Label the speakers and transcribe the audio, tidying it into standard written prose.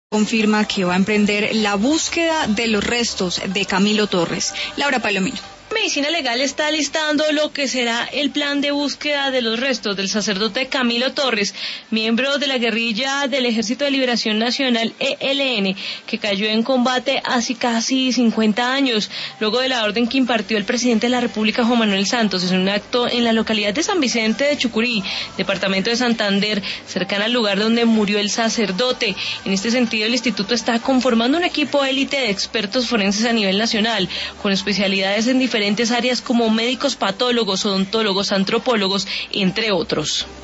Speaker 1: Confirma que va a emprender la búsqueda de los restos de Camilo Torres. Laura Palomino.
Speaker 2: Medicina Legal está alistando lo que será el plan de búsqueda de los restos del sacerdote Camilo Torres, miembro de la guerrilla del Ejército de Liberación Nacional ELN, que cayó en combate hace casi 50 años, luego de la orden que impartió el presidente de la República, Juan Manuel Santos, en un acto en la localidad de San Vicente de Chucurí, departamento de Santander, cercana al lugar donde murió el sacerdote. En este sentido, el instituto está conformando un equipo élite de expertos forenses a nivel nacional, con especialidades en diferentes áreas como médicos patólogos, odontólogos, antropólogos, entre otros.